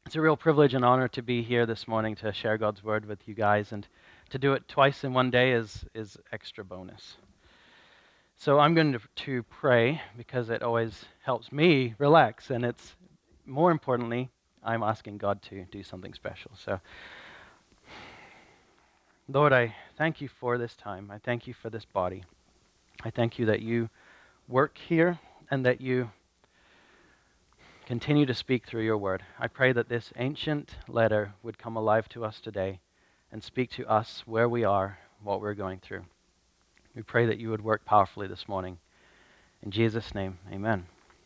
It's a real privilege and honor to be here this morning to share God's word with you guys, and to do it twice in one day is extra bonus. So I'm going to pray because it always helps me relax, and it's more importantly, I'm asking God to do something special. So, Lord, I thank you for this time. I thank you for this body. I thank you that you work here and that you continue to speak through your word. I pray that this ancient letter would come alive to us today and speak to us where we are, what we're going through. We pray that you would work powerfully this morning. In Jesus' name, amen.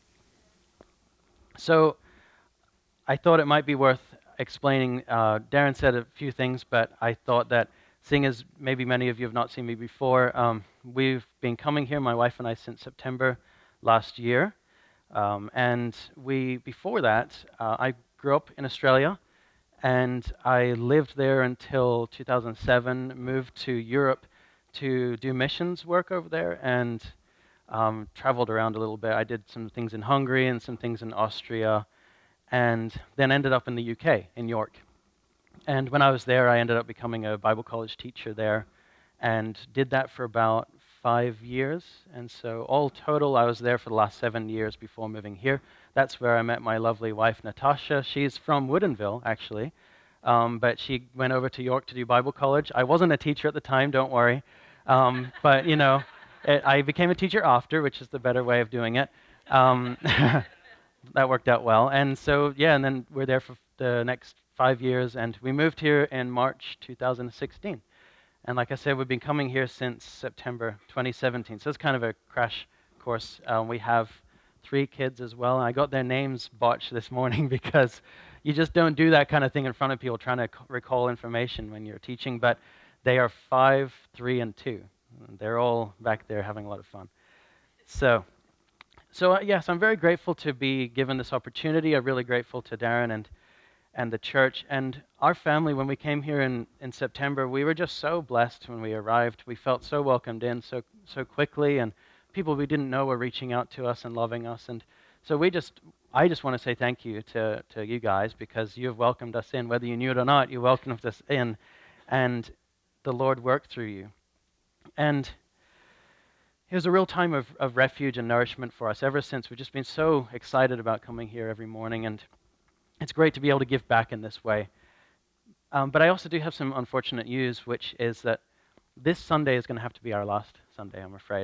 So I thought it might be worth explaining. Darren said a few things, but I thought that seeing as maybe many of you have not seen me before, we've been coming here, my wife and I, since September last year. And before that, I grew up in Australia, and I lived there until 2007, moved to Europe to do missions work over there, and traveled around a little bit. I did some things in Hungary and some things in Austria, and then ended up in the UK, in York. And when I was there, I ended up becoming a Bible college teacher there, and did that for about 5 years. And so all total, I was there for the last 7 years before moving here. That's where I met my lovely wife, Natasha. She's from Woodinville, actually, but she went over to York to do Bible college. I wasn't a teacher at the time, don't worry. But, I became a teacher after, which is the better way of doing it. Um, that worked out well. And so, yeah, and then we're there for the next 5 years, and we moved here in March 2016. And like I said, we've been coming here since September 2017. So it's kind of a crash course. We have 3 kids as well. And I got their names botched this morning because you just don't do that kind of thing in front of people trying to recall information when you're teaching. But they are 5, 3, and 2. They're all back there having a lot of fun. So yes, I'm very grateful to be given this opportunity. I'm really grateful to Darren and the church and our family. When we came here in September, we were just so blessed when we arrived. We felt so welcomed in so quickly, and people we didn't know were reaching out to us and loving us. And so I just want to say thank you to you guys, because you have welcomed us in. Whether you knew it or not, you welcomed us in, and the Lord worked through you. And it was a real time of refuge and nourishment for us ever since. We've just been so excited about coming here every morning, and it's great to be able to give back in this way. But I also do have some unfortunate news, which is that this Sunday is going to have to be our last Sunday, I'm afraid.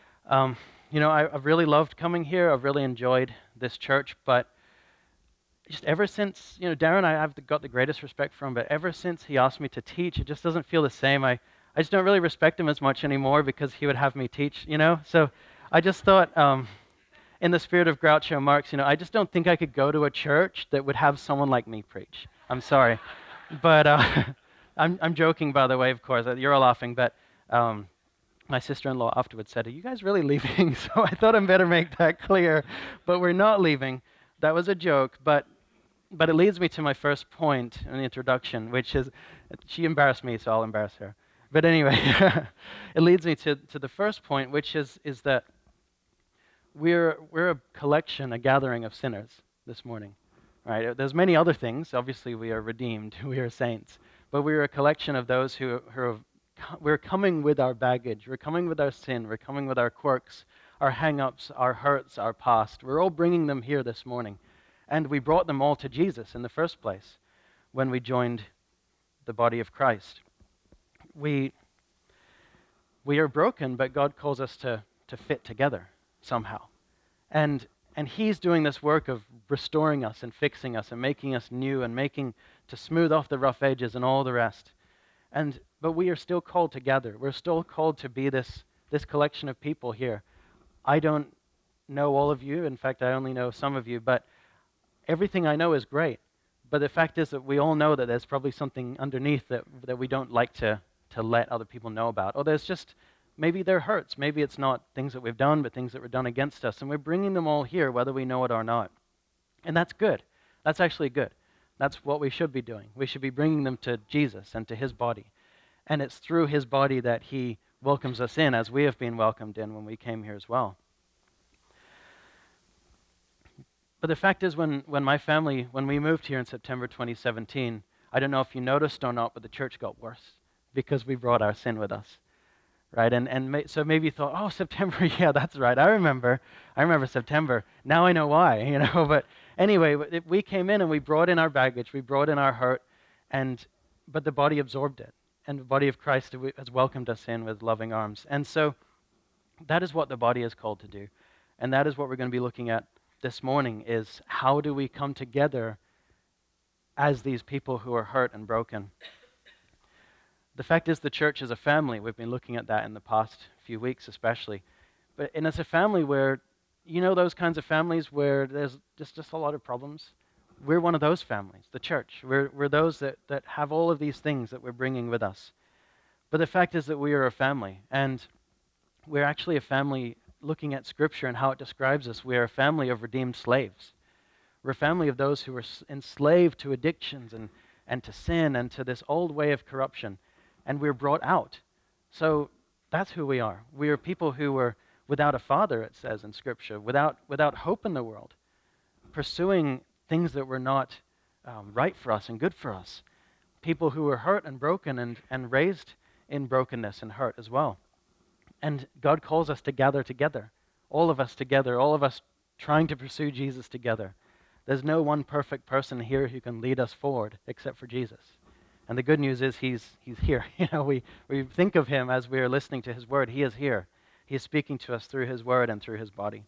I've really loved coming here. I've really enjoyed this church, but just ever since, Darren, I've got the greatest respect for him, but ever since he asked me to teach, it just doesn't feel the same. I just don't really respect him as much anymore because he would have me teach, So I just thought, in the spirit of Groucho Marx, I just don't think I could go to a church that would have someone like me preach. I'm sorry. But I'm joking, by the way, of course. You're all laughing, but my sister-in-law afterwards said, "Are you guys really leaving?" So I thought I'd better make that clear. But we're not leaving. That was a joke, but it leads me to my first point in the introduction, which is, she embarrassed me, so I'll embarrass her. But anyway, it leads me to the first point, which is that we're a collection, a gathering of sinners this morning. Right? There's many other things. Obviously, we are redeemed, we are saints, but we're a collection of those we're coming with our baggage, we're coming with our sin, we're coming with our quirks, our hang-ups, our hurts, our past. We're all bringing them here this morning. And we brought them all to Jesus in the first place when we joined the body of Christ. We are broken, but God calls us to fit together somehow. And he's doing this work of restoring us and fixing us and making us new and to smooth off the rough edges and all the rest. But we are still called together. We're still called to be this collection of people here. I don't know all of you. In fact, I only know some of you, but everything I know is great. But the fact is that we all know that there's probably something underneath that we don't like to let other people know about. Or there's just, maybe they're hurts. Maybe it's not things that we've done, but things that were done against us. And we're bringing them all here, whether we know it or not. And that's good. That's actually good. That's what we should be doing. We should be bringing them to Jesus and to his body. And it's through his body that he welcomes us in, as we have been welcomed in when we came here as well. But the fact is, when my family, when we moved here in September 2017, I don't know if you noticed or not, but the church got worse because we brought our sin with us, right? So maybe you thought, oh, September, yeah, that's right. I remember September. Now I know why, you know. But anyway, we came in and we brought in our baggage, we brought in our hurt, but the body absorbed it, and the body of Christ has welcomed us in with loving arms. And so that is what the body is called to do, and that is what we're going to be looking at this morning: is how do we come together as these people who are hurt and broken. The fact is, the church is a family. We've been looking at that in the past few weeks especially. And it's a family where, you know, those kinds of families where there's just a lot of problems. We're one of those families, the church. We're those that have all of these things that we're bringing with us. But the fact is that we are a family, and we're actually a family looking at Scripture and how it describes us. We are a family of redeemed slaves. We're a family of those who were enslaved to addictions and to sin and to this old way of corruption, and we're brought out. So that's who we are. We are people who were without a father, it says in Scripture, without hope in the world, pursuing things that were not right for us and good for us. People who were hurt and broken and raised in brokenness and hurt as well. And God calls us to gather together, all of us trying to pursue Jesus together. There's no one perfect person here who can lead us forward except for Jesus. And the good news is he's here. You know, we think of him as we are listening to his word. He is here. He is speaking to us through his word and through his body.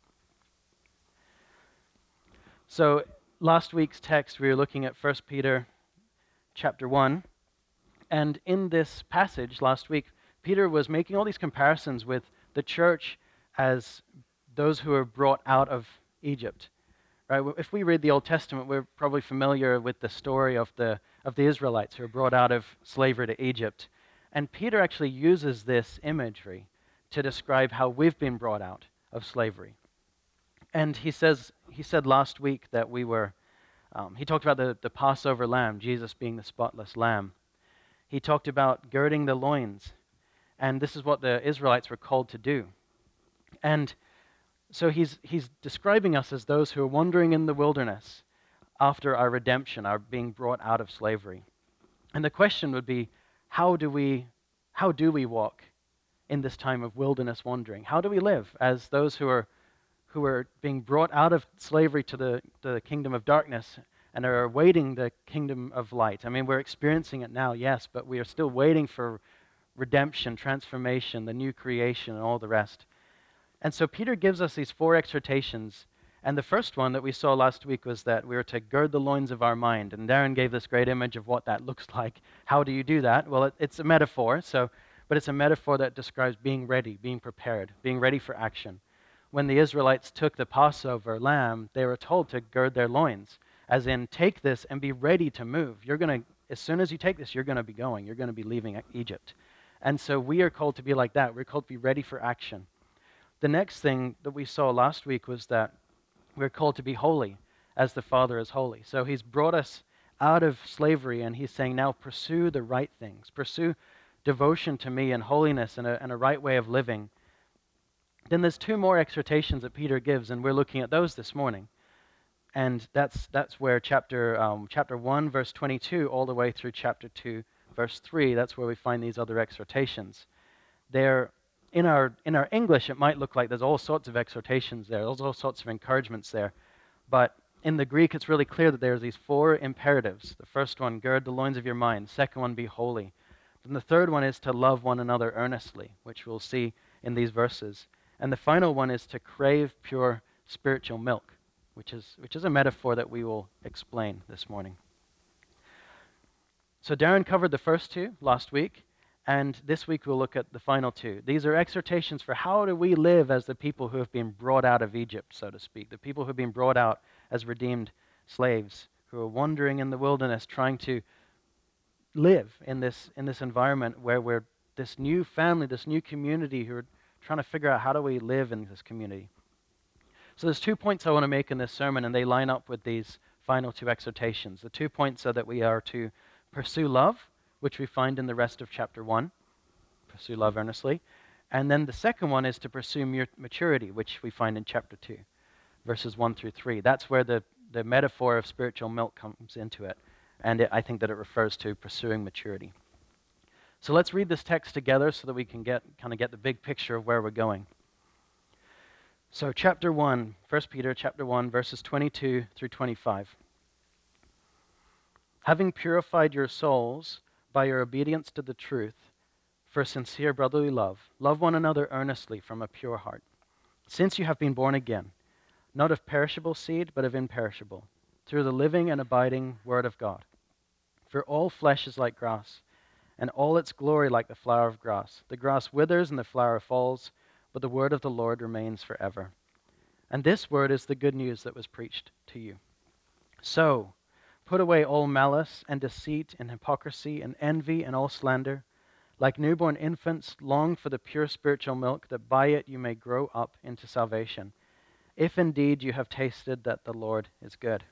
So last week's text, we were looking at 1 Peter chapter 1. And in this passage last week, Peter was making all these comparisons with the church as those who are brought out of Egypt. Right? If we read the Old Testament, we're probably familiar with the story of the Israelites who were brought out of slavery to Egypt. And Peter actually uses this imagery to describe how we've been brought out of slavery. And he said last week that he talked about the Passover lamb, Jesus being the spotless lamb. He talked about girding the loins. And this is what the Israelites were called to do. And so he's describing us as those who are wandering in the wilderness after our redemption, our being brought out of slavery. And the question would be, how do we walk in this time of wilderness wandering? How do we live as those who are being brought out of slavery to the kingdom of darkness and are awaiting the kingdom of light? I mean, we're experiencing it now, yes, but we are still waiting for redemption, transformation, the new creation, and all the rest. And so Peter gives us these 4 exhortations. And the first one that we saw last week was that we were to gird the loins of our mind. And Darren gave this great image of what that looks like. How do you do that? Well, it's a metaphor, but it's a metaphor that describes being ready, being prepared, being ready for action. When the Israelites took the Passover lamb, they were told to gird their loins, as in take this and be ready to move. As soon as you take this, you're going to be going. You're going to be leaving Egypt. And so we are called to be like that. We're called to be ready for action. The next thing that we saw last week was that we're called to be holy as the Father is holy. So he's brought us out of slavery, and he's saying, now pursue the right things. Pursue devotion to me and holiness and a right way of living. Then there's 2 more exhortations that Peter gives, and we're looking at those this morning. And that's where chapter 1, verse 22, all the way through chapter 2, verse 3, that's where we find these other exhortations. They're in our English, it might look like there's all sorts of exhortations there, there's all sorts of encouragements there. But in the Greek, it's really clear that there's these 4 imperatives. The first one, gird the loins of your mind. Second one, be holy. Then the third one is to love one another earnestly, which we'll see in these verses. And the final one is to crave pure spiritual milk, which is a metaphor that we will explain this morning. So Darren covered the first 2 last week, and this week we'll look at the final 2. These are exhortations for how do we live as the people who have been brought out of Egypt, so to speak, the people who have been brought out as redeemed slaves, who are wandering in the wilderness trying to live in this environment where we're this new family, this new community who are trying to figure out how do we live in this community. So there's 2 points I want to make in this sermon, and they line up with these final 2 exhortations. The 2 points are that we are to pursue love, which we find in the rest of chapter 1. Pursue love earnestly. And then the second one is to pursue maturity, which we find in chapter 2. verses 1 through 3. That's where the metaphor of spiritual milk comes into it. And I think that it refers to pursuing maturity. So let's read this text together so that we can get the big picture of where we're going. So chapter 1, 1 Peter chapter 1, verses 22 through 25. Having purified your souls by your obedience to the truth for sincere brotherly love, love one another earnestly from a pure heart, since you have been born again, not of perishable seed, but of imperishable, through the living and abiding Word of God. For all flesh is like grass, and all its glory like the flower of grass. The grass withers and the flower falls, but the word of the Lord remains forever. And this word is the good news that was preached to you. So, put away all malice and deceit and hypocrisy and envy and all slander. Like newborn infants, long for the pure spiritual milk, that by it you may grow up into salvation, if indeed you have tasted that the Lord is good.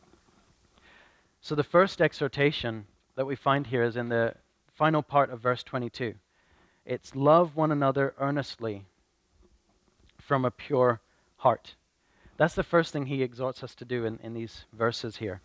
So the first exhortation that we find here is in the final part of verse 22. It's love one another earnestly from a pure heart. That's the first thing he exhorts us to do in these verses here.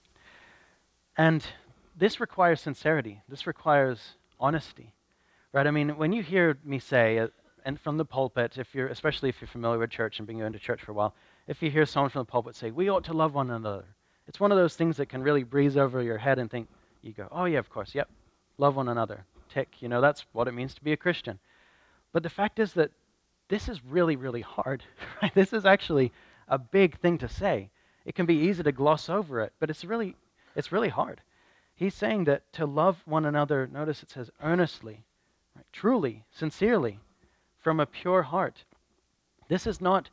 And this requires sincerity. This requires honesty. Right? I mean, when you hear me say, and from the pulpit, especially if you're familiar with church and been going to church for a while, if you hear someone from the pulpit say, we ought to love one another, it's one of those things that can really breeze over your head and think, you go, oh yeah, of course, yep, love one another, tick, that's what it means to be a Christian. But the fact is that this is really, really hard. Right? This is actually a big thing to say. It can be easy to gloss over it, but it's really hard. He's saying that to love one another, notice it says earnestly, right? Truly, sincerely, from a pure heart. This is not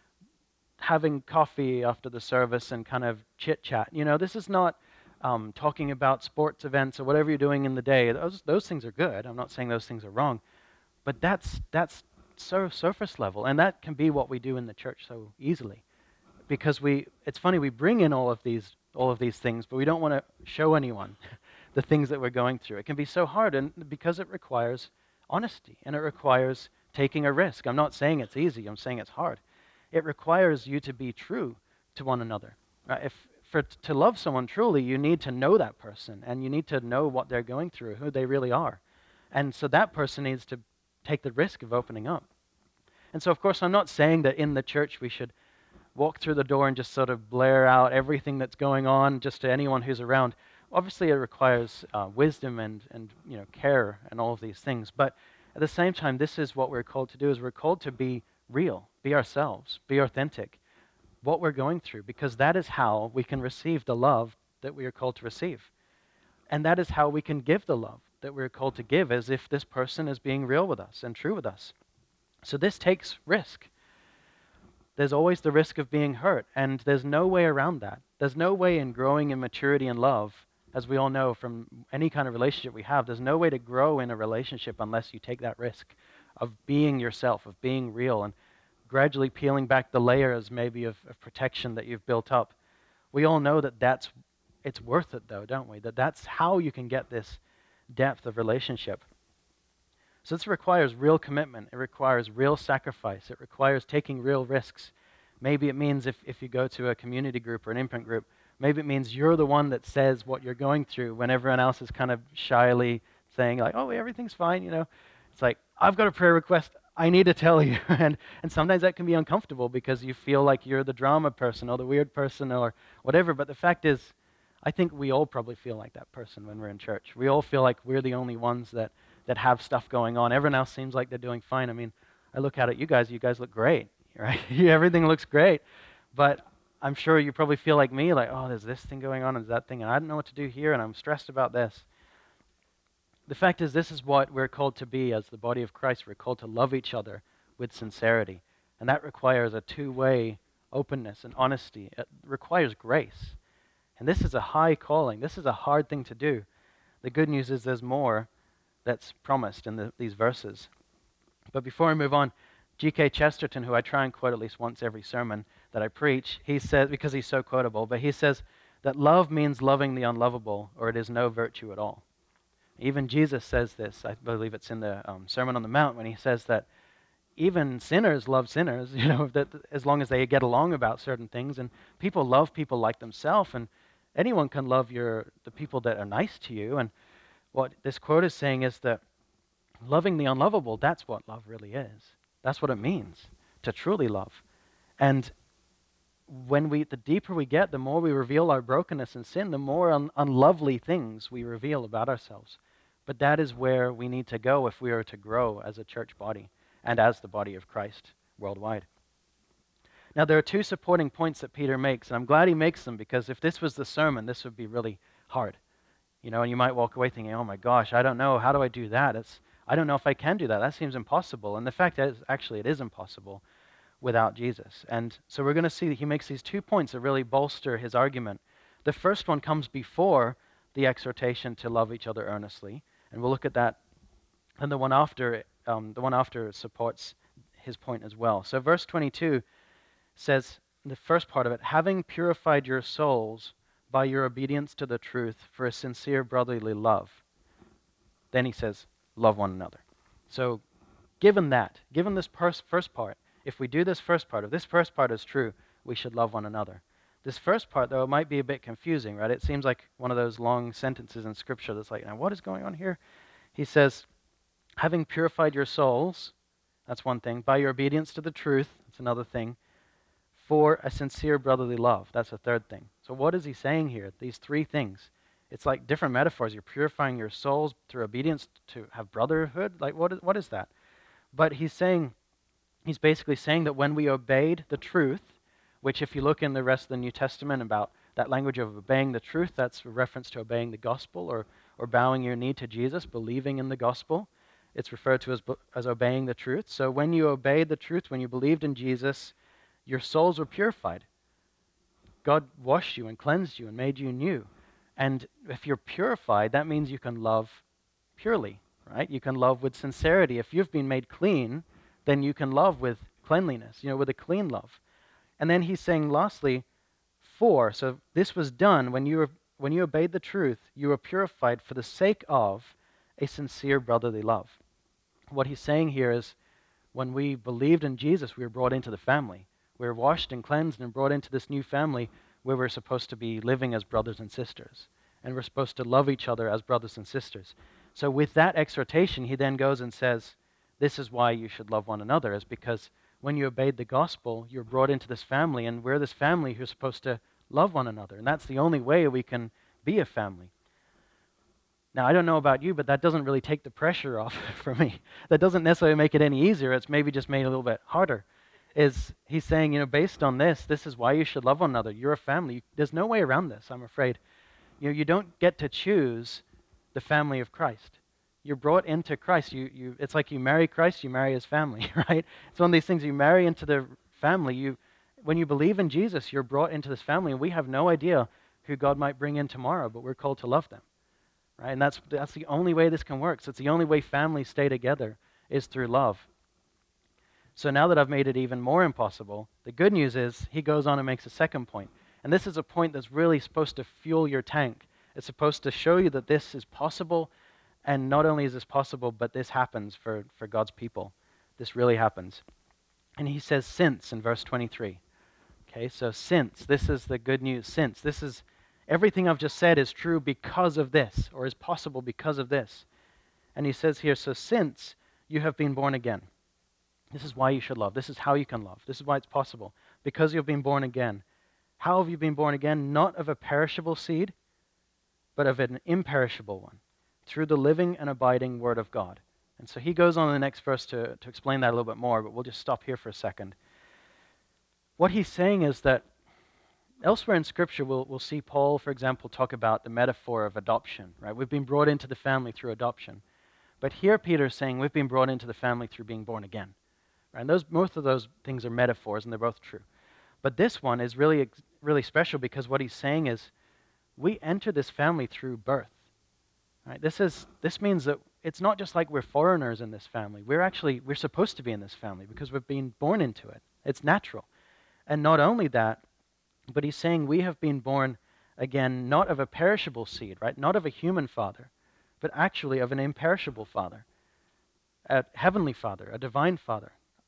having coffee after the service and kind of chit-chat. This is not talking about sports events or whatever you're doing in the day. Those things are good. I'm not saying those things are wrong. But that's so surface level, and that can be what we do in the church so easily. Because it's funny, we bring in all of these things, but we don't want to show anyone the things that we're going through. It can be so hard, and because it requires honesty, and it requires taking a risk. I'm not saying it's easy, I'm saying it's hard. It requires you to be true to one another. Right? To love someone truly, you need to know that person, and you need to know what they're going through, who they really are. And so that person needs to take the risk of opening up. And so, of course, I'm not saying that in the church we should walk through the door and just sort of blare out everything that's going on just to anyone who's around. Obviously, it requires wisdom and care and all of these things. But at the same time, this is what we're called to do, is we're called to be real, be ourselves, be authentic, what we're going through, because that is how we can receive the love that we are called to receive. And that is how we can give the love that we're called to give, as if this person is being real with us and true with us. So this takes risk. There's always the risk of being hurt, and there's no way around that. There's no way in growing in maturity and love, as we all know from any kind of relationship we have, there's no way to grow in a relationship unless you take that risk of being yourself, of being real, and gradually peeling back the layers maybe of protection that you've built up. We all know that it's worth it though, don't we? That's how you can get this depth of relationship. So this requires real commitment. It requires real sacrifice. It requires taking real risks. Maybe it means if you go to a community group or an imprint group, maybe it means you're the one that says what you're going through when everyone else is kind of shyly saying like, oh, everything's fine, It's like, I've got a prayer request, I need to tell you. and sometimes that can be uncomfortable because you feel like you're the drama person or the weird person or whatever. But the fact is, I think we all probably feel like that person when we're in church. We all feel like we're the only ones that have stuff going on. Everyone else seems like they're doing fine. I mean, I look at it, you guys look great, right? Everything looks great. But I'm sure you probably feel like me, like, oh, there's this thing going on and that thing, and I don't know what to do here, and I'm stressed about this. The fact is, this is what we're called to be as the body of Christ. We're called to love each other with sincerity. And that requires a two-way openness and honesty. It requires grace. And this is a high calling. This is a hard thing to do. The good news is there's more that's promised in these verses. But before I move on, G.K. Chesterton, who I try and quote at least once every sermon that I preach, he says, because he's so quotable, but he says that love means loving the unlovable, or it is no virtue at all. Even Jesus says this. I believe it's in the Sermon on the Mount when he says that even sinners love sinners, that as long as they get along about certain things. And people love people like themselves, and anyone can love the people that are nice to you. And what this quote is saying is that loving the unlovable, that's what love really is. That's what it means to truly love. And the deeper we get, the more we reveal our brokenness and sin, the more unlovely things we reveal about ourselves. But that is where we need to go if we are to grow as a church body and as the body of Christ worldwide. Now, there are two supporting points that Peter makes, and I'm glad he makes them, because if this was the sermon, this would be really hard. And you might walk away thinking, oh my gosh, I don't know, how do I do that? I don't know if I can do that. That seems impossible. And the fact is, actually, it is impossible without Jesus. And so we're going to see that he makes these 2 points that really bolster his argument. The first one comes before the exhortation to love each other earnestly, and we'll look at that. And the one after supports his point as well. So verse 22 says, the first part of it, having purified your souls by your obedience to the truth for a sincere brotherly love. Then he says, love one another. So given this first part, if we do this first part, if this first part is true, we should love one another. This first part, though, it might be a bit confusing, right? It seems like one of those long sentences in Scripture that's like, now what is going on here? He says, having purified your souls, that's one thing, by your obedience to the truth, that's another thing, for a sincere brotherly love, that's a third thing. So what is he saying here? These 3 things. It's like different metaphors. You're purifying your souls through obedience to have brotherhood. Like what is that? But he's basically saying that when we obeyed the truth, which if you look in the rest of the New Testament about that language of obeying the truth, that's a reference to obeying the gospel or bowing your knee to Jesus, believing in the gospel. It's referred to as obeying the truth. So when you obeyed the truth, when you believed in Jesus, your souls were purified. God washed you and cleansed you and made you new. And if you're purified, that means you can love purely, right? You can love with sincerity. If you've been made clean, then you can love with cleanliness, with a clean love. And then he's saying lastly, so this was done when you obeyed the truth, you were purified for the sake of a sincere brotherly love. What he's saying here is when we believed in Jesus, we were brought into the family. We were washed and cleansed and brought into this new family where we're supposed to be living as brothers and sisters. And we're supposed to love each other as brothers and sisters. So with that exhortation, he then goes and says, this is why you should love one another, is because when you obeyed the gospel, you're brought into this family, and we're this family who's supposed to love one another. And that's the only way we can be a family. Now, I don't know about you, but that doesn't really take the pressure off for me. That doesn't necessarily make it any easier. It's maybe just made it a little bit harder. He's saying, based on this is why you should love one another. You're a family. There's no way around this, I'm afraid. You don't get to choose the family of Christ. You're brought into Christ. It's like you marry Christ, you marry his family, right? It's one of these things, you marry into the family. When you believe in Jesus, you're brought into this family, and we have no idea who God might bring in tomorrow, but we're called to love them, right? And that's the only way this can work. So it's the only way families stay together is through love. So now that I've made it even more impossible, the good news is he goes on and makes a second point. And this is a point that's really supposed to fuel your tank. It's supposed to show you that this is possible, and not only is this possible, but this happens for God's people. This really happens. And he says since in verse 23. Okay, so since, this is the good news. Since, this is, everything I've just said is true because of this, or is possible because of this. And he says here, so since you have been born again, this is why you should love. This is how you can love. This is why it's possible. Because you've been born again. How have you been born again? Not of a perishable seed, but of an imperishable one, through the living and abiding Word of God. And so he goes on in the next verse to explain that a little bit more, but we'll just stop here for a second. What he's saying is that elsewhere in Scripture, we'll see Paul, for example, talk about the metaphor of adoption, right? We've been brought into the family through adoption. But here Peter's saying we've been brought into the family through being born again. Right? And both of those things are metaphors, and they're both true. But this one is really, really special because what he's saying is we enter this family through birth. Right? This means that it's not just like we're foreigners in this family. We're supposed to be in this family because we've been born into it. It's natural. And not only that, but he's saying we have been born again not of a perishable seed, right? Not of a human father, but actually of an imperishable father, a heavenly father, a divine father.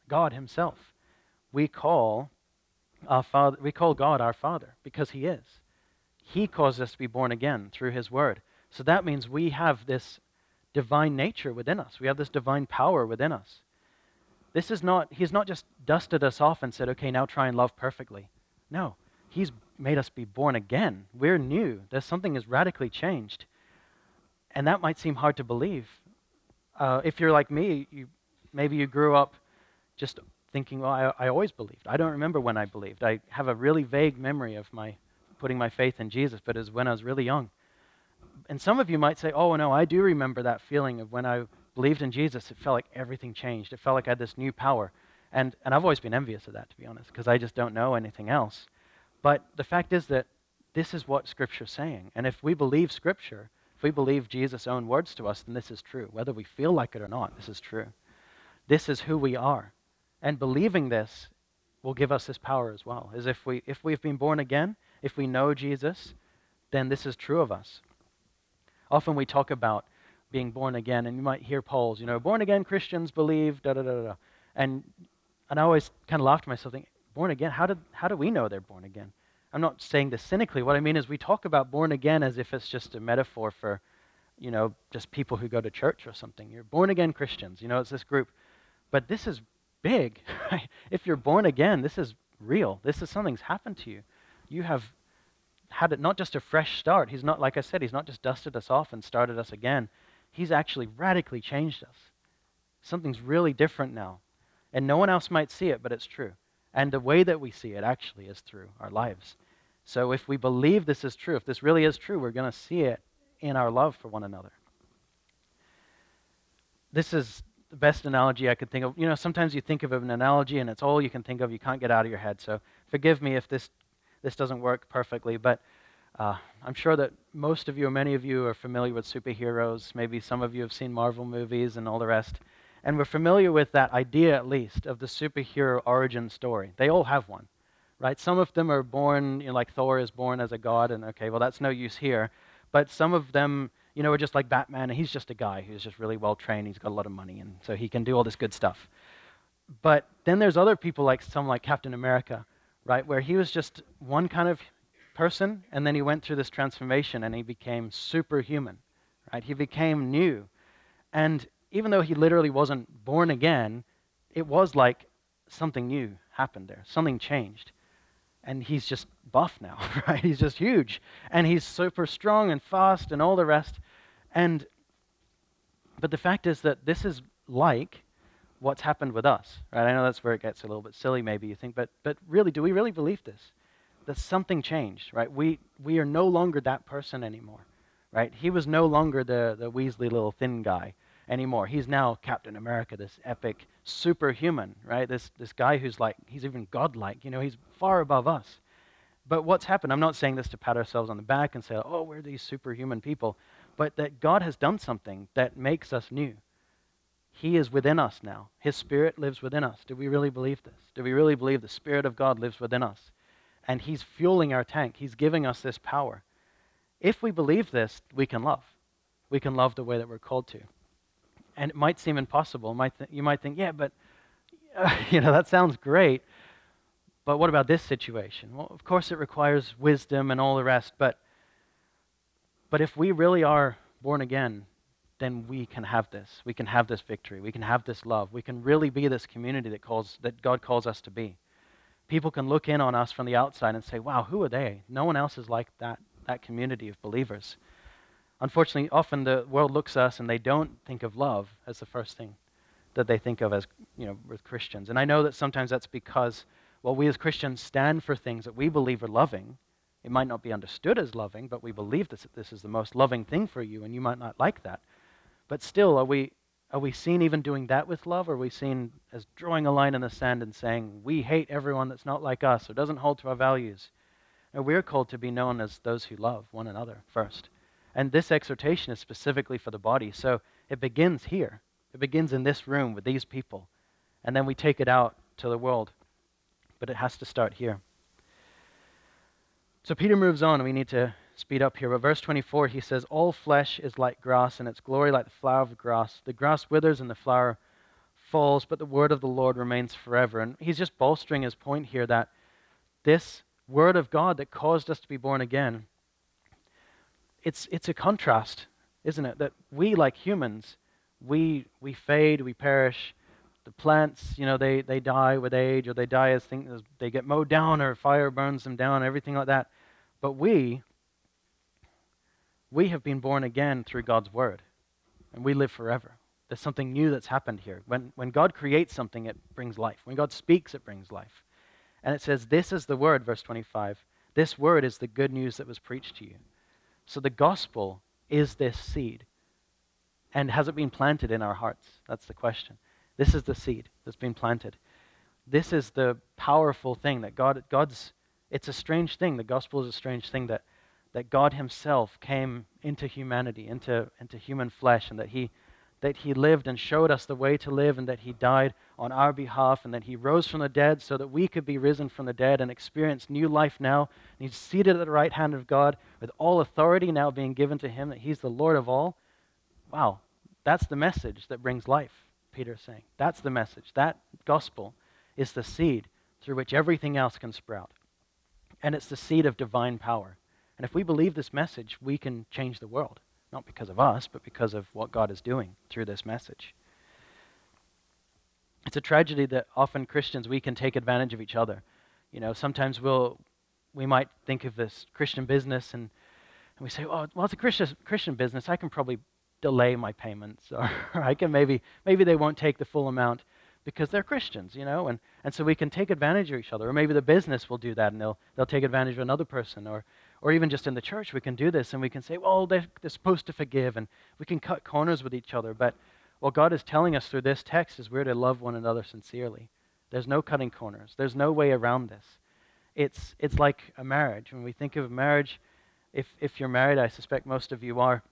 God himself. We call God our Father because he is. He caused us to be born again through his word. So that means we have this divine nature within us. We have this divine power within us. He's not just dusted us off and said, okay, now try and love perfectly. No, he's made us be born again. We're new. There's something has radically changed. And that might seem hard to believe. If you're like me, maybe you grew up just thinking, well, I always believed. I don't remember when I believed. I have a really vague memory of my putting my faith in Jesus, but it was when I was really young. And some of you might say, oh, no, I do remember that feeling of when I believed in Jesus. It felt like everything changed. It felt like I had this new power. And I've always been envious of that, to be honest, because I just don't know anything else. But the fact is that this is what Scripture's saying. And if we believe Scripture, if we believe Jesus' own words to us, then this is true. Whether we feel like it or not, this is true. This is who we are. And believing this will give us this power as well. As if we've been born again, if we know Jesus, then this is true of us. Often we talk about being born again, and you might hear polls, born again Christians believe, da-da-da-da. And I always kind of laugh to myself, thinking, born again? How do we know they're born again? I'm not saying this cynically. What I mean is we talk about born again as if it's just a metaphor for, just people who go to church or something. You're born again Christians, it's this group. But this is big. Right? If you're born again, this is real. This is something's happened to you. You have had it not just a fresh start. He's not, like I said, he's not just dusted us off and started us again. He's actually radically changed us. Something's really different now. And no one else might see it, but it's true. And the way that we see it actually is through our lives. So if we believe this is true, if this really is true, we're going to see it in our love for one another. This is the best analogy I could think of. Sometimes you think of an analogy and it's all you can think of. You can't get out of your head. So forgive me if this doesn't work perfectly, but I'm sure that most of you or many of you are familiar with superheroes. Maybe some of you have seen Marvel movies and all the rest. And we're familiar with that idea, at least, of the superhero origin story. They all have one, right? Some of them are born, like Thor is born as a god, and okay, well, that's no use here. But some of them, are just like Batman, and he's just a guy who's just really well trained. He's got a lot of money, and so he can do all this good stuff. But then there's other people like Captain America, right, where he was just one kind of person, and then he went through this transformation, and he became superhuman, right? He became new. And even though he literally wasn't born again, it was like something new happened there. Something changed. And he's just buff now, right? He's just huge. And he's super strong and fast and all the rest. But the fact is that this is like what's happened with us, right? I know that's where it gets a little bit silly, maybe you think, but really, do we really believe this? That something changed, right? We are no longer that person anymore, right? He was no longer the Weasley little thin guy anymore. He's now Captain America, this epic superhuman, right? This guy who's like, he's even godlike, he's far above us. But what's happened, I'm not saying this to pat ourselves on the back and say, oh, we're these superhuman people, but that God has done something that makes us new. He is within us now. His Spirit lives within us. Do we really believe this? Do we really believe the Spirit of God lives within us? And he's fueling our tank. He's giving us this power. If we believe this, we can love. We can love the way that we're called to. And it might seem impossible. You might think, yeah, but that sounds great. But what about this situation? Well, of course it requires wisdom and all the rest. But if we really are born again, then we can have this. We can have this victory. We can have this love. We can really be this community that God calls us to be. People can look in on us from the outside and say, wow, who are they? No one else is like that community of believers. Unfortunately, often the world looks at us and they don't think of love as the first thing that they think of as, with Christians. And I know that sometimes that's because, well, we as Christians stand for things that we believe are loving. It might not be understood as loving, but we believe this is the most loving thing for you, and you might not like that. But still, are we seen even doing that with love? Or are we seen as drawing a line in the sand and saying, we hate everyone that's not like us or doesn't hold to our values? No, we're called to be known as those who love one another first. And this exhortation is specifically for the body. So it begins here. It begins in this room with these people. And then we take it out to the world. But it has to start here. So Peter moves on. We need to speed up here. But verse 24, he says, all flesh is like grass, and its glory like the flower of grass. The grass withers and the flower falls, but the word of the Lord remains forever. And he's just bolstering his point here that this word of God that caused us to be born again, it's a contrast, isn't it? That we, like humans, we fade, we perish. The plants, they die with age, or they die as they get mowed down, or fire burns them down, everything like that. But we have been born again through God's word, and we live forever. There's something new that's happened here. When God creates something, it brings life. When God speaks, it brings life. And it says, this is the word, verse 25. This word is the good news that was preached to you. So the gospel is this seed. And has it been planted in our hearts? That's the question. This is the seed that's been planted. This is the powerful thing that it's a strange thing. The gospel is a strange thing that God himself came into humanity, into human flesh, and that he lived and showed us the way to live, and that he died on our behalf, and that he rose from the dead so that we could be risen from the dead and experience new life now. And he's seated at the right hand of God with all authority now being given to him, that he's the Lord of all. Wow, that's the message that brings life, Peter's saying. That's the message. That gospel is the seed through which everything else can sprout. And it's the seed of divine power. And if we believe this message, we can change the world. Not because of us, but because of what God is doing through this message. It's a tragedy that often Christians, we can take advantage of each other. Sometimes we might think of this Christian business and we say, oh, well, it's a Christian business. I can probably delay my payments, or I can maybe they won't take the full amount because they're Christians, and so we can take advantage of each other. Or maybe the business will do that, and they'll take advantage of another person, or even just in the church we can do this, and we can say, well, they're supposed to forgive, and we can cut corners with each other. But what God is telling us through this text is we're to love one another sincerely. There's no cutting corners. There's no way around this. It's like a marriage. When we think of marriage, if you're married, I suspect most of you are,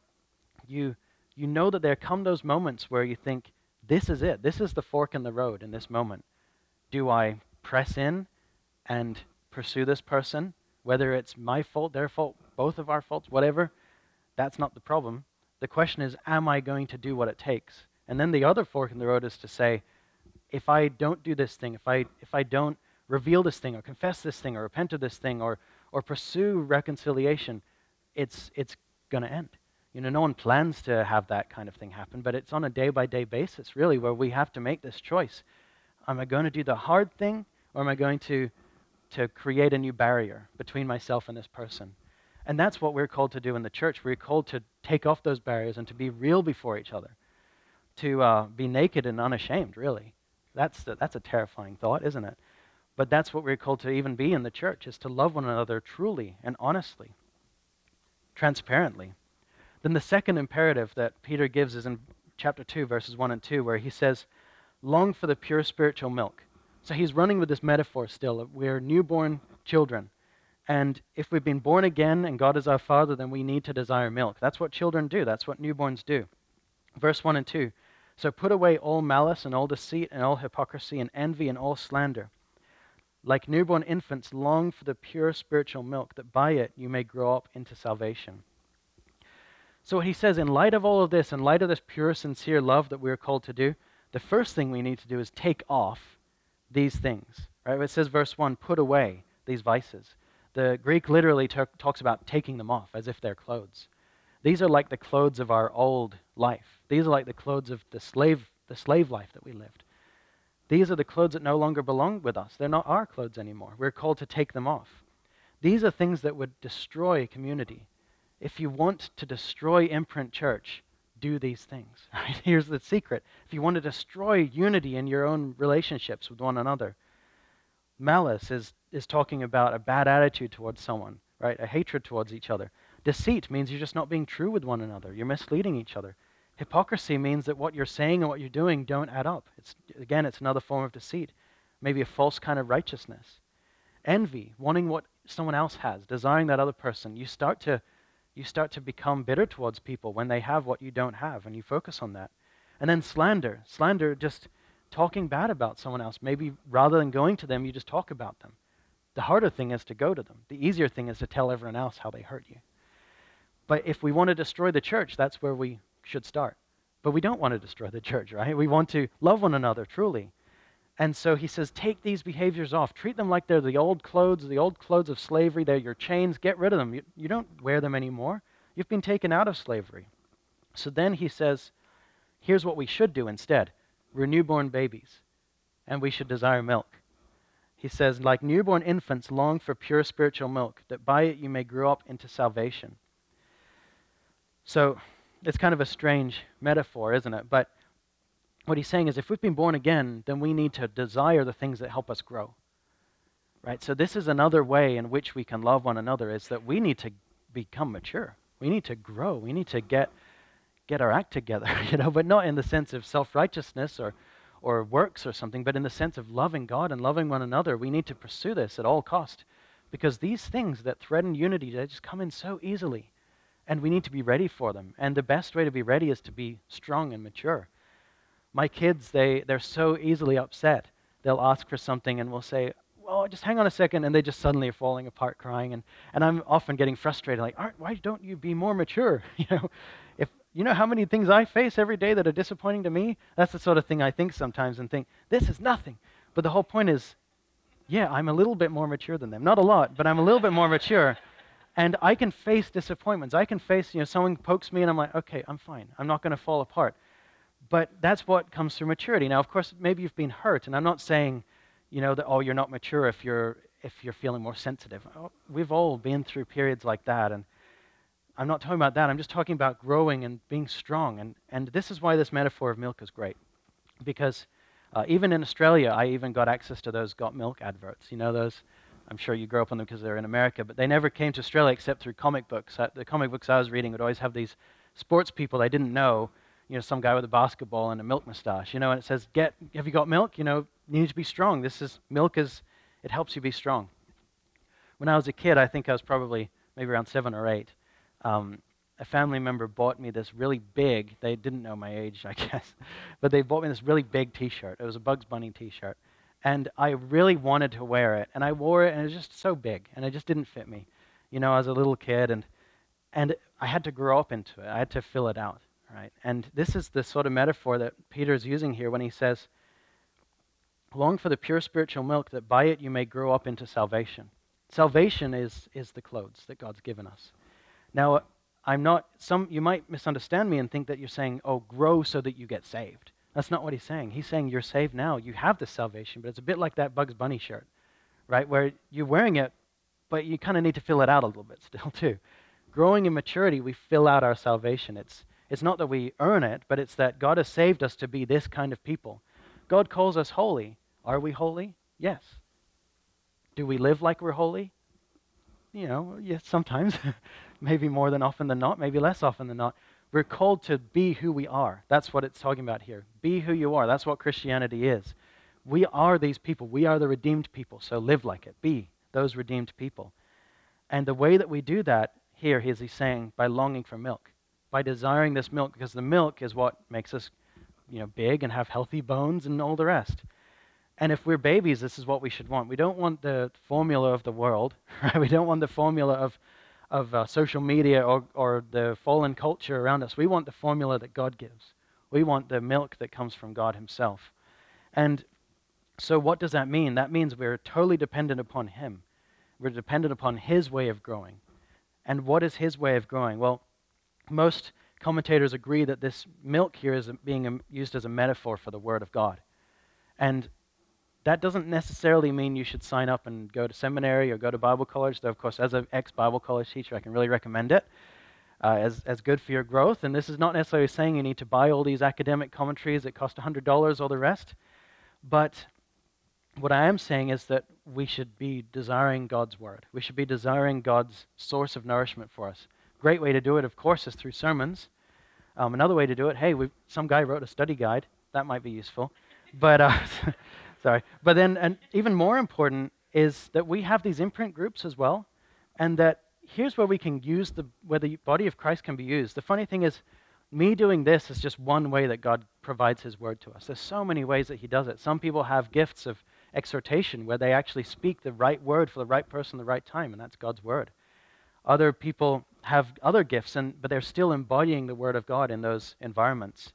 you know that there come those moments where you think, this is it. This is the fork in the road in this moment. Do I press in and pursue this person, whether it's my fault, their fault, both of our faults, whatever? That's not the problem. The question is, am I going to do what it takes? And then the other fork in the road is to say, if I don't do this thing, if I don't reveal this thing, or confess this thing, or repent of this thing, or pursue reconciliation, it's going to end. No one plans to have that kind of thing happen, but it's on a day-by-day basis, really, where we have to make this choice. Am I going to do the hard thing, or am I going to create a new barrier between myself and this person? And that's what we're called to do in the church. We're called to take off those barriers and to be real before each other, to be naked and unashamed, really. That's a terrifying thought, isn't it? But that's what we're called to even be in the church, is to love one another truly and honestly, transparently. Then the second imperative that Peter gives is in chapter 2, verses 1 and 2, where he says, long for the pure spiritual milk. So he's running with this metaphor still. We're newborn children. And if we've been born again and God is our Father, then we need to desire milk. That's what children do. That's what newborns do. Verse 1 and 2. So put away all malice and all deceit and all hypocrisy and envy and all slander. Like newborn infants, long for the pure spiritual milk, that by it you may grow up into salvation. So what he says, in light of all of this, in light of this pure, sincere love that we're called to do, the first thing we need to do is take off these things. Right? It says, verse 1, put away these vices. The Greek literally talks about taking them off as if they're clothes. These are like the clothes of our old life. These are like the clothes of the slave life that we lived. These are the clothes that no longer belong with us. They're not our clothes anymore. We're called to take them off. These are things that would destroy community. If you want to destroy Imprint Church, do these things. Right? Here's the secret. If you want to destroy unity in your own relationships with one another, malice is talking about a bad attitude towards someone, right? A hatred towards each other. Deceit means you're just not being true with one another. You're misleading each other. Hypocrisy means that what you're saying and what you're doing don't add up. It's another form of deceit. Maybe a false kind of righteousness. Envy, wanting what someone else has, desiring that other person. You start to become bitter towards people when they have what you don't have, and you focus on that. And then slander, just talking bad about someone else. Maybe rather than going to them, you just talk about them. The harder thing is to go to them. The easier thing is to tell everyone else how they hurt you. But if we want to destroy the church, that's where we should start. But we don't want to destroy the church, right? We want to love one another truly. And so he says, take these behaviors off. Treat them like they're the old clothes of slavery. They're your chains. Get rid of them. You don't wear them anymore. You've been taken out of slavery. So then he says, here's what we should do instead. We're newborn babies, and we should desire milk. He says, like newborn infants long for pure spiritual milk, that by it you may grow up into salvation. So it's kind of a strange metaphor, isn't it? But what he's saying is if we've been born again, then we need to desire the things that help us grow. Right? So this is another way in which we can love one another, is that we need to become mature. We need to grow. We need to get our act together, but not in the sense of self-righteousness or works or something, but in the sense of loving God and loving one another. We need to pursue this at all cost, because these things that threaten unity, they just come in so easily, and we need to be ready for them. And the best way to be ready is to be strong and mature. My kids, they're so easily upset. They'll ask for something and we'll say, well, just hang on a second, and they just suddenly are falling apart crying, and I'm often getting frustrated, like, why don't you be more mature? If you know how many things I face every day that are disappointing to me? That's the sort of thing I think sometimes and think, this is nothing. But the whole point is, yeah, I'm a little bit more mature than them. Not a lot, but I'm a little bit more mature. And I can face disappointments. I can face, someone pokes me and I'm like, okay, I'm fine. I'm not going to fall apart. But that's what comes through maturity. Now, of course, maybe you've been hurt, and I'm not saying, that, oh, you're not mature if you're feeling more sensitive. We've all been through periods like that, and I'm not talking about that. I'm just talking about growing and being strong. And this is why this metaphor of milk is great. Because even in Australia, I even got access to those Got Milk adverts. Those? I'm sure you grew up on them because they're in America, but they never came to Australia except through comic books. The comic books I was reading would always have these sports people I didn't know, some guy with a basketball and a milk mustache, and it says, have you got milk? You need to be strong. Milk it helps you be strong. When I was a kid, I think I was probably maybe around 7 or 8, a family member bought me this really big, they didn't know my age, I guess, but they bought me this really big t-shirt. It was a Bugs Bunny t-shirt. And I really wanted to wear it. And I wore it, and it was just so big, and it just didn't fit me. I was a little kid, and I had to grow up into it. I had to fill it out, right? And this is the sort of metaphor that Peter is using here when he says, long for the pure spiritual milk, that by it you may grow up into salvation. Salvation is the clothes that God's given us. Now, you might misunderstand me and think that you're saying, oh, grow so that you get saved. That's not what he's saying. He's saying you're saved now. You have this salvation, but it's a bit like that Bugs Bunny shirt, right? Where you're wearing it, but you kind of need to fill it out a little bit still too. Growing in maturity, we fill out our salvation. It's not that we earn it, but it's that God has saved us to be this kind of people. God calls us holy. Are we holy? Yes. Do we live like we're holy? Yes, sometimes. Maybe more than often than not, maybe less often than not. We're called to be who we are. That's what it's talking about here. Be who you are. That's what Christianity is. We are these people. We are the redeemed people. So live like it. Be those redeemed people. And the way that we do that here is he's saying by longing for milk, by desiring this milk, because the milk is what makes us, big and have healthy bones and all the rest. And if we're babies, this is what we should want. We don't want the formula of the world, right? We don't want the formula of social media or the fallen culture around us. We want the formula that God gives. We want the milk that comes from God himself. And so what does that mean? That means we're totally dependent upon him. We're dependent upon his way of growing. And what is his way of growing? Well, most commentators agree that this milk here is being used as a metaphor for the Word of God. And that doesn't necessarily mean you should sign up and go to seminary or go to Bible college, though, of course, as an ex-Bible college teacher, I can really recommend it as good for your growth. And this is not necessarily saying you need to buy all these academic commentaries that cost $100 or the rest. But what I am saying is that we should be desiring God's Word. We should be desiring God's source of nourishment for us. Great way to do it, of course, is through sermons. Another way to do it, some guy wrote a study guide. That might be useful. But... Sorry. But then, and even more important is that we have these imprint groups as well, and that here's where we can use where the body of Christ can be used. The funny thing is, me doing this is just one way that God provides his word to us. There's so many ways that he does it. Some people have gifts of exhortation where they actually speak the right word for the right person at the right time, and that's God's word. Other people have other gifts, but they're still embodying the word of God in those environments.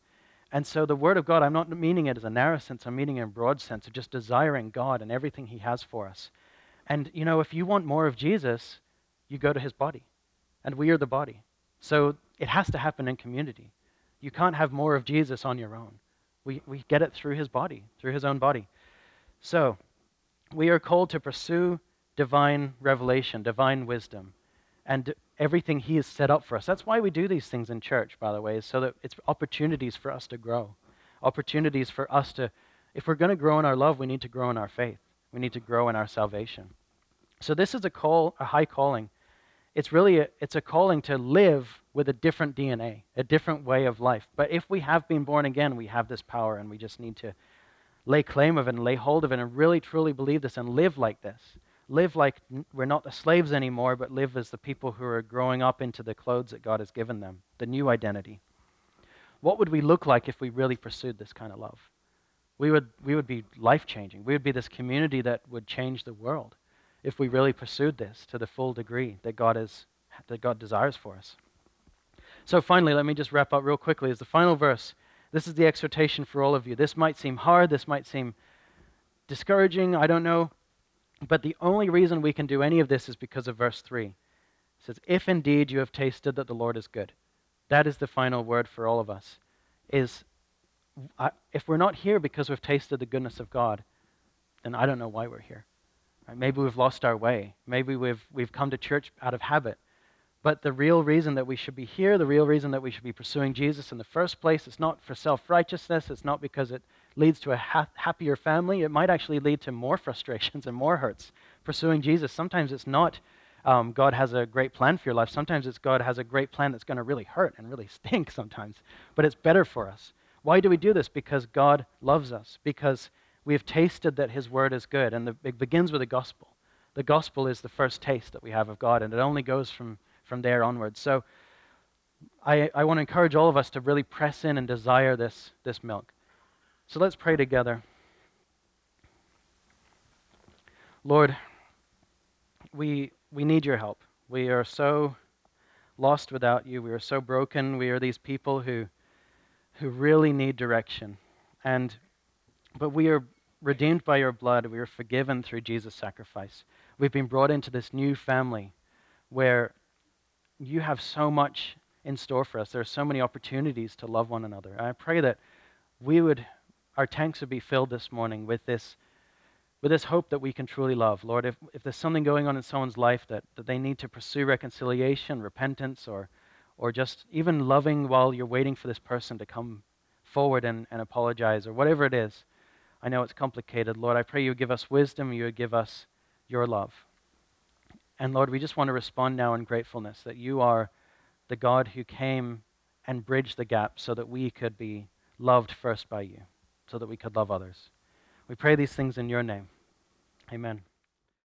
And so the Word of God, I'm not meaning it as a narrow sense, I'm meaning it in a broad sense of just desiring God and everything He has for us. And, if you want more of Jesus, you go to His body. And we are the body. So it has to happen in community. You can't have more of Jesus on your own. We get it through His body, through His own body. So we are called to pursue divine revelation, divine wisdom, and everything He has set up for us. That's why we do these things in church, by the way, is so that it's opportunities for us to grow. Opportunities for us to, if we're going to grow in our love, we need to grow in our faith. We need to grow in our salvation. So this is a call, a high calling. It's really it's a calling to live with a different DNA, a different way of life. But if we have been born again, we have this power, and we just need to lay claim of it and lay hold of it and really truly believe this and live like this. Live like we're not the slaves anymore, but live as the people who are growing up into the clothes that God has given them, the new identity. What would we look like if we really pursued this kind of love? We would be life-changing. We would be this community that would change the world if we really pursued this to the full degree that God desires for us. So finally, let me just wrap up real quickly. As the final verse, this is the exhortation for all of you. This might seem hard, this might seem discouraging, I don't know, but the only reason we can do any of this is because of verse 3. It says, if indeed you have tasted that the Lord is good. That is the final word for all of us. If we're not here because we've tasted the goodness of God, then I don't know why we're here. Right? Maybe we've lost our way. Maybe we've come to church out of habit. But the real reason that we should be here, the real reason that we should be pursuing Jesus in the first place, it's not for self-righteousness. It's not because it leads to a happier family. It might actually lead to more frustrations and more hurts. Pursuing Jesus, sometimes it's not God has a great plan for your life. Sometimes it's God has a great plan that's going to really hurt and really stink sometimes. But it's better for us. Why do we do this? Because God loves us. Because we have tasted that His word is good. And it begins with the gospel. The gospel is the first taste that we have of God, and it only goes from there onwards. So I want to encourage all of us to really press in and desire this milk. So let's pray together. Lord, we need your help. We are so lost without you. We are so broken. We are these people who really need direction. But we are redeemed by your blood. We are forgiven through Jesus' sacrifice. We've been brought into this new family where you have so much in store for us. There are so many opportunities to love one another. I pray that our tanks would be filled this morning with this hope that we can truly love. Lord, if there's something going on in someone's life that they need to pursue reconciliation, repentance, or just even loving while you're waiting for this person to come forward and apologize, or whatever it is, I know it's complicated. Lord, I pray you would give us wisdom, you would give us your love. And Lord, we just want to respond now in gratefulness that you are the God who came and bridged the gap so that we could be loved first by you, so that we could love others. We pray these things in your name. Amen.